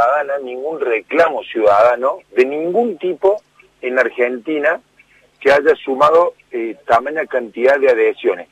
ciudadana, ningún reclamo ciudadano de ningún tipo en Argentina que haya sumado tamaña cantidad de adhesiones,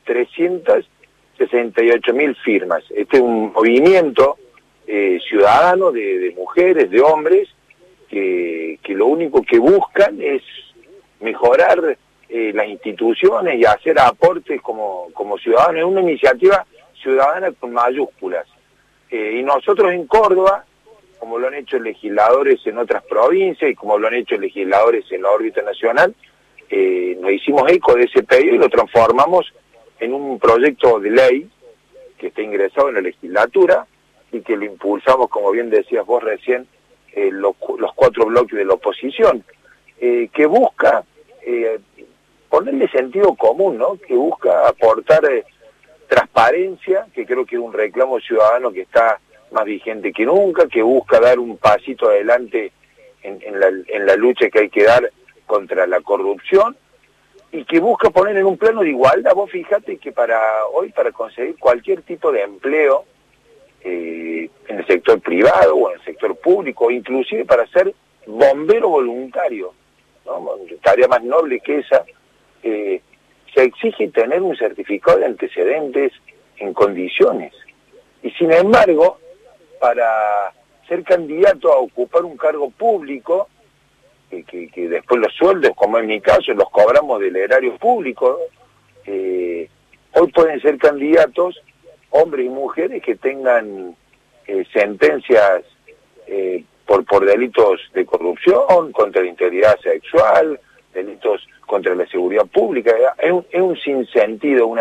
368.000 firmas. Este es un movimiento ciudadano de mujeres, de hombres, que lo único que buscan es mejorar las instituciones y hacer aportes como ciudadanos. Es una iniciativa ciudadana con mayúsculas. Y nosotros en Córdoba, como lo han hecho legisladores en otras provincias y como lo han hecho legisladores en la órbita nacional, nos hicimos eco de ese pedido y lo transformamos en un proyecto de ley que está ingresado en la legislatura y que lo impulsamos, como bien decías vos recién, los 4 bloques de la oposición, que busca ponerle sentido común, ¿no? Que busca aportar transparencia, que creo que es un reclamo ciudadano que está más vigente que nunca, que busca dar un pasito adelante en la lucha que hay que dar contra la corrupción, y que busca poner en un plano de igualdad. Vos fíjate que para conseguir cualquier tipo de empleo en el sector privado o en el sector público, inclusive para ser bombero voluntario, ¿no? Tarea más noble que esa, se exige tener un certificado de antecedentes en condiciones. Y sin embargo, para ser candidato a ocupar un cargo público, que después los sueldos, como en mi caso, los cobramos del erario público, hoy pueden ser candidatos hombres y mujeres que tengan sentencias por delitos de corrupción, contra la integridad sexual, delitos contra la seguridad pública. Es un sinsentido,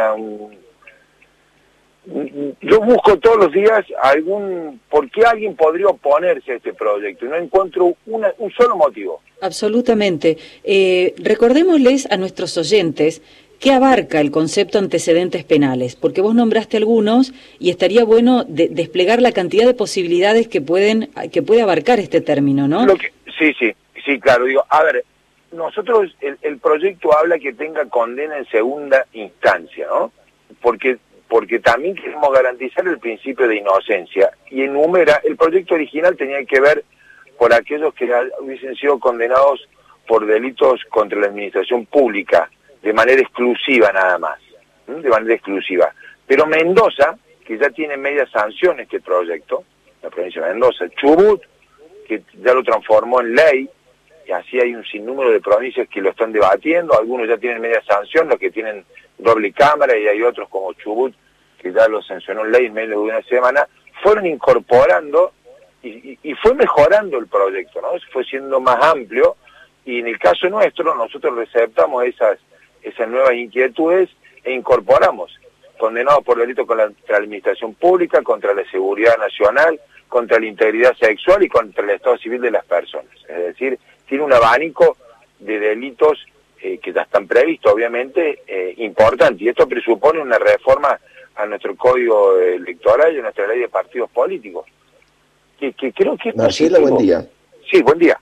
yo busco todos los días por qué alguien podría oponerse a este proyecto y no encuentro un solo motivo. Absolutamente. Recordémosles a nuestros oyentes qué abarca el concepto antecedentes penales, porque vos nombraste algunos y estaría bueno desplegar la cantidad de posibilidades que puede abarcar este término, ¿no? Sí, claro. Digo, a ver, nosotros, el proyecto habla que tenga condena en segunda instancia, ¿no? Porque también queremos garantizar el principio de inocencia, y enumera, el proyecto original tenía que ver por aquellos que hubiesen sido condenados por delitos contra la administración pública, de manera exclusiva nada más, de manera exclusiva. Pero Mendoza, que ya tiene media sanción este proyecto, la provincia de Mendoza, Chubut, que ya lo transformó en ley, y así hay un sinnúmero de provincias que lo están debatiendo, algunos ya tienen media sanción, los que tienen doble cámara, y hay otros como Chubut, que ya lo sancionó en ley en menos de una semana, fueron incorporando y fue mejorando el proyecto, ¿no? Fue siendo más amplio, y en el caso nuestro, nosotros receptamos esas nuevas inquietudes e incorporamos condenados por delitos contra la administración pública, contra la seguridad nacional, contra la integridad sexual y contra el estado civil de las personas. Es decir, tiene un abanico de delitos que ya están previstos, obviamente, importante, y esto presupone una reforma a nuestro código electoral y a nuestra ley de partidos políticos. Que creo que es Marcela, positivo. buen día. Sí, buen día.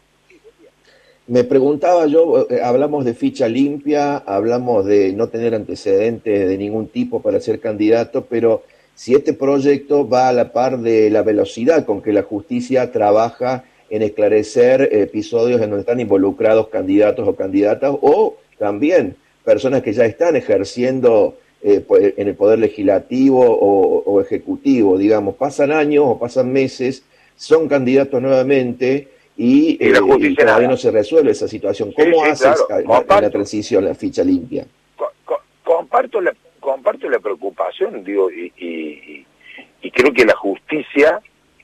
Me preguntaba yo, hablamos de ficha limpia, hablamos de no tener antecedentes de ningún tipo para ser candidato, pero si este proyecto va a la par de la velocidad con que la justicia trabaja en esclarecer episodios en donde están involucrados candidatos o candidatas, o también personas que ya están ejerciendo en el poder legislativo o ejecutivo, digamos, pasan años o pasan meses, son candidatos nuevamente y todavía no se resuelve esa situación. ¿Cómo haces la transición, la ficha limpia? Comparto la preocupación, digo, y creo que la justicia,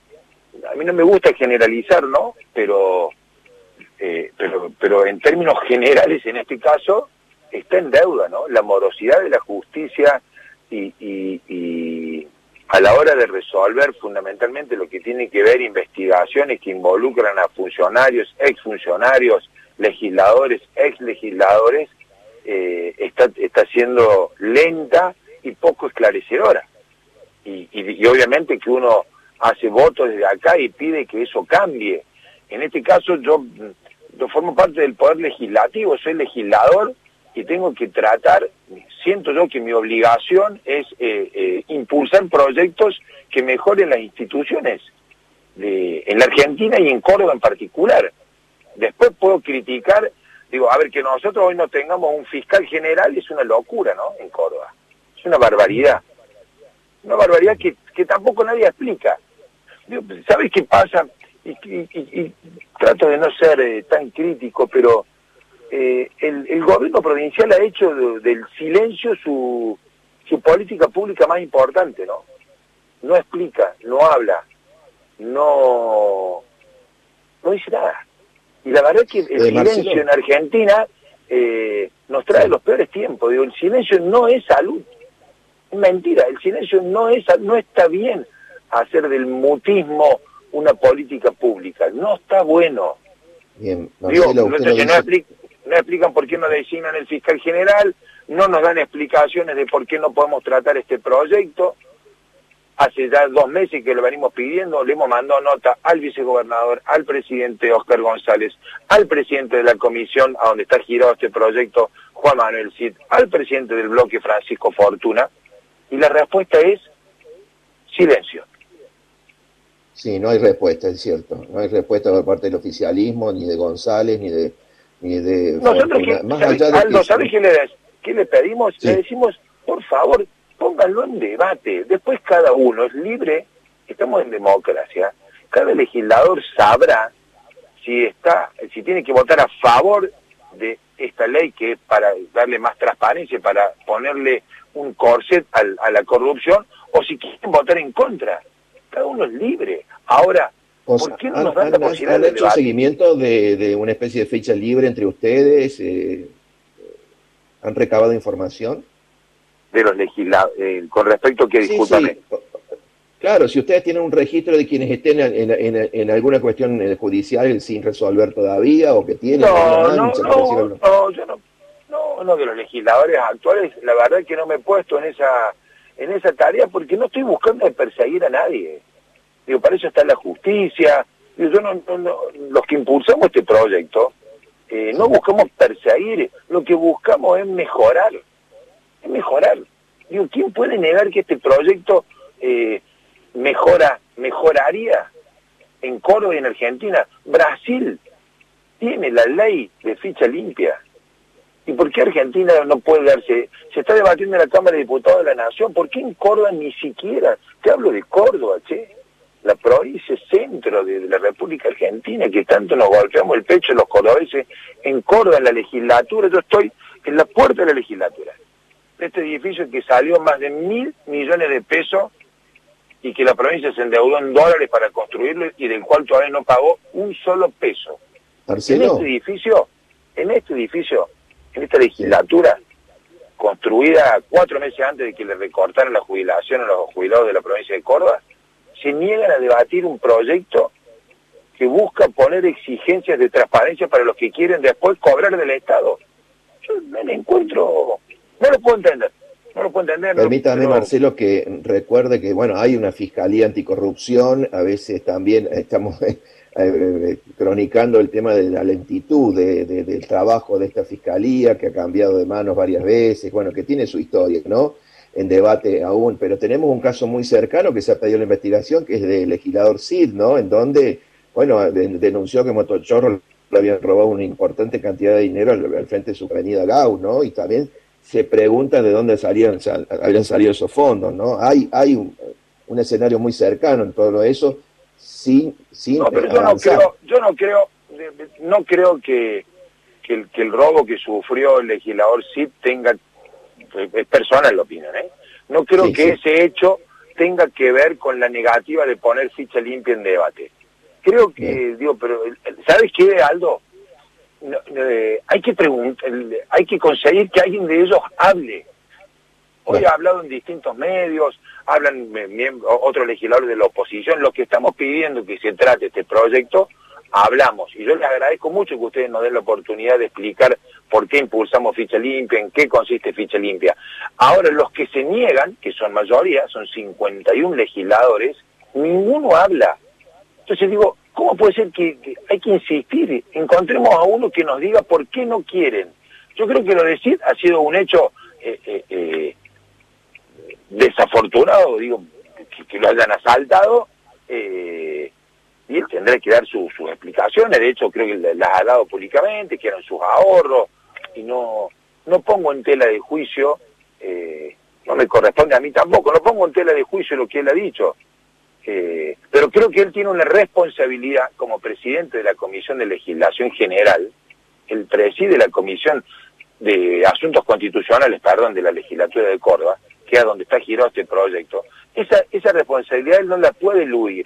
a mí no me gusta generalizar, ¿no? Pero en términos generales, en este caso, está en deuda, ¿no? La morosidad de la justicia y a la hora de resolver fundamentalmente lo que tiene que ver investigaciones que involucran a funcionarios, exfuncionarios, legisladores, exlegisladores, está siendo lenta y poco esclarecedora. Y obviamente que uno hace votos desde acá y pide que eso cambie. En este caso yo formo parte del Poder Legislativo, soy legislador y tengo que tratar, siento yo que mi obligación es impulsar proyectos que mejoren las instituciones. en la Argentina y en Córdoba en particular. Después puedo criticar, digo, a ver, que nosotros hoy no tengamos un fiscal general es una locura, ¿no? En Córdoba. Es una barbaridad. Una barbaridad que tampoco nadie explica. Digo, ¿sabes qué pasa? Y trato de no ser tan crítico, pero el gobierno provincial ha hecho del silencio su política pública más importante, ¿no? No explica, no habla, no dice nada. Y la verdad es que el silencio en Argentina nos trae los peores tiempos. Digo, el silencio no es salud. Es mentira, el silencio no está bien hacer del mutismo una política pública. No está bueno. Bien, Marcelo, no explican por qué no designan el fiscal general, no nos dan explicaciones de por qué no podemos tratar este proyecto. Hace ya 2 meses que lo venimos pidiendo, le hemos mandado nota al vicegobernador, al presidente Óscar González, al presidente de la comisión a donde está girado este proyecto, Juan Manuel Cid, al presidente del bloque, Francisco Fortuna, y la respuesta es silencio. Sí, no hay respuesta, es cierto. No hay respuesta por parte del oficialismo, ni de González, ni de nosotros, Aldo, ¿sabes qué le pedimos? Sí. Le decimos, por favor, pónganlo en debate. Después cada uno es libre, estamos en democracia, cada legislador sabrá si tiene que votar a favor de esta ley, que es para darle más transparencia, para ponerle un corset a la corrupción, o si quieren votar en contra. Cada uno es libre. Ahora, ¿por qué no nos dan la posibilidad de ¿Han hecho seguimiento de una especie de fecha libre entre ustedes? ¿Han recabado información? De los legisladores, con respecto a que, discúlpame. Sí. Claro, si ustedes tienen un registro de quienes estén en alguna cuestión judicial sin resolver todavía, o que tienen... No, de los legisladores actuales, la verdad es que no me he puesto en esa tarea, porque no estoy buscando perseguir a nadie. Digo, para eso está la justicia. Digo, los que impulsamos este proyecto, no buscamos perseguir, lo que buscamos es mejorar. Digo, ¿quién puede negar que este proyecto mejoraría en Córdoba y en Argentina? Brasil tiene la ley de ficha limpia. ¿Y por qué Argentina no puede darse? Se está debatiendo en la Cámara de Diputados de la Nación. ¿Por qué en Córdoba ni siquiera? Te hablo de Córdoba, la provincia centro de la República Argentina, que tanto nos golpeamos el pecho los cordobeses. En Córdoba, en la legislatura, yo estoy en la puerta de la legislatura. Este edificio que salió más de 1.000 millones de pesos y que la provincia se endeudó en dólares para construirlo y del cual todavía no pagó un solo peso. Marcelo. En esta legislatura, construida 4 meses antes de que le recortaran la jubilación a los jubilados de la provincia de Córdoba, se niegan a debatir un proyecto que busca poner exigencias de transparencia para los que quieren después cobrar del Estado. Yo no me encuentro... No lo puedo entender. Permítame, Marcelo, que recuerde que, bueno, hay una fiscalía anticorrupción, a veces también estamos cronicando el tema de la lentitud del trabajo de esta fiscalía, que ha cambiado de manos varias veces, bueno, que tiene su historia, ¿no? En debate aún, pero tenemos un caso muy cercano que se ha pedido la investigación, que es del legislador Cid, ¿no? En donde, bueno, denunció que motochorros le habían robado una importante cantidad de dinero al frente de su avenida Gau, ¿no? Y también se pregunta de dónde habían salido esos fondos, ¿no? Hay un escenario muy cercano en todo eso, sin no, pero no creo que el robo que sufrió el legislador Cid tenga, es personal la opinión, no creo ese hecho tenga que ver con la negativa de poner ficha limpia en debate. Creo que, pero ¿sabes qué, Aldo? Hay que preguntar, hay que conseguir que alguien de ellos hable. Hoy ha hablado en distintos medios, hablan otros legisladores de la oposición. Lo que estamos pidiendo que se trate este proyecto, hablamos. Y yo les agradezco mucho que ustedes nos den la oportunidad de explicar por qué impulsamos ficha limpia, en qué consiste ficha limpia. Ahora, los que se niegan, que son mayoría, son 51 legisladores, ninguno habla. Entonces digo, ¿cómo puede ser que hay que insistir? Encontremos a uno que nos diga por qué no quieren. Yo creo que lo de Cid ha sido un hecho desafortunado, digo, que lo hayan asaltado, y él tendrá que dar sus explicaciones. De hecho, creo que las ha dado públicamente, que eran sus ahorros, y no pongo en tela de juicio, no me corresponde a mí tampoco, no pongo en tela de juicio lo que él ha dicho. Pero creo que él tiene una responsabilidad como presidente de la Comisión de Legislación General. Él preside la Comisión de Asuntos Constitucionales, de la Legislatura de Córdoba, que es donde está girado este proyecto. Esa responsabilidad él no la puede eludir.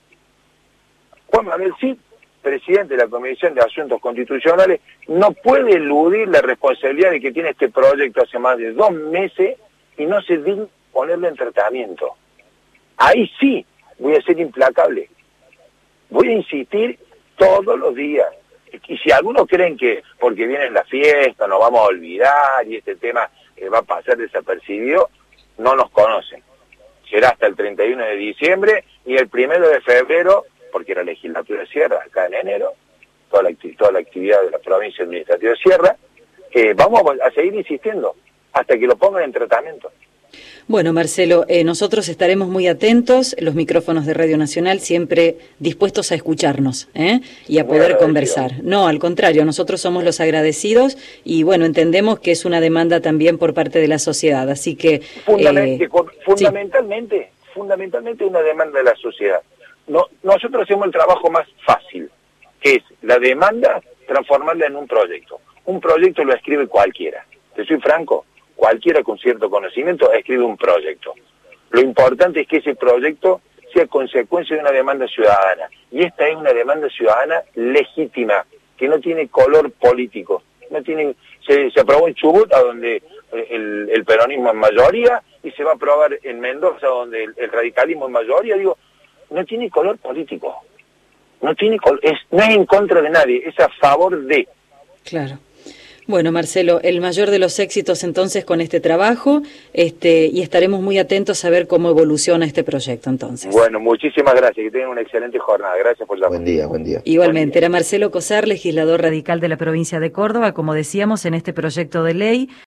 Juan Manuel Cid, presidente de la Comisión de Asuntos Constitucionales, no puede eludir la responsabilidad de que tiene este proyecto hace más de 2 meses y no se digna ponerlo en tratamiento. Ahí sí voy a ser implacable. Voy a insistir todos los días. Y si algunos creen que porque viene la fiesta nos vamos a olvidar y este tema va a pasar desapercibido, no nos conocen. Será hasta el 31 de diciembre y el 1 de febrero, porque la legislatura cierra acá en enero, toda la actividad de la provincia administrativa cierra, vamos a seguir insistiendo hasta que lo pongan en tratamiento. Bueno, Marcelo, nosotros estaremos muy atentos, los micrófonos de Radio Nacional siempre dispuestos a escucharnos y a poder conversar. No, al contrario, nosotros somos los agradecidos y bueno, entendemos que es una demanda también por parte de la sociedad, así que... Fundamentalmente una demanda de la sociedad. Nosotros hacemos el trabajo más fácil, que es la demanda, transformarla en un proyecto. Un proyecto lo escribe cualquiera. Te soy franco. Cualquiera con cierto conocimiento escribe un proyecto. Lo importante es que ese proyecto sea consecuencia de una demanda ciudadana. Y esta es una demanda ciudadana legítima, que no tiene color político. Se aprobó en Chubut, a donde el peronismo es mayoría, y se va a aprobar en Mendoza, donde el radicalismo es mayoría. Digo, no tiene color político. No es en contra de nadie, es a favor de. Claro. Bueno, Marcelo, el mayor de los éxitos entonces con este trabajo y estaremos muy atentos a ver cómo evoluciona este proyecto entonces. Bueno, muchísimas gracias, que tengan una excelente jornada. Gracias por llamar. Buen día. Igualmente, era Marcelo Cosar, legislador radical de la provincia de Córdoba, como decíamos, en este proyecto de ley